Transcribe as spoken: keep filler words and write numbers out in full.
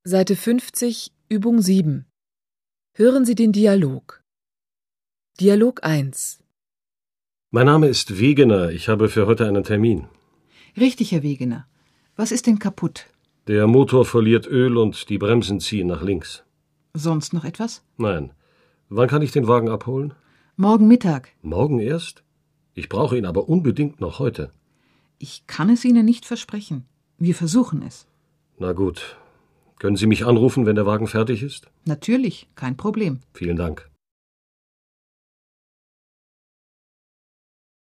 Seite fünfzig, Übung sieben. Hören Sie den Dialog. Dialog eins. Mein Name ist Wegener. Ich habe für heute einen Termin. Richtig, Herr Wegener. Was ist denn kaputt? Der Motor verliert Öl und die Bremsen ziehen nach links. Sonst noch etwas? Nein. Wann kann ich den Wagen abholen? Morgen Mittag. Morgen erst? Ich brauche ihn aber unbedingt noch heute. Ich kann es Ihnen nicht versprechen. Wir versuchen es. Na gut. Können Sie mich anrufen, wenn der Wagen fertig ist? Natürlich, kein Problem. Vielen Dank.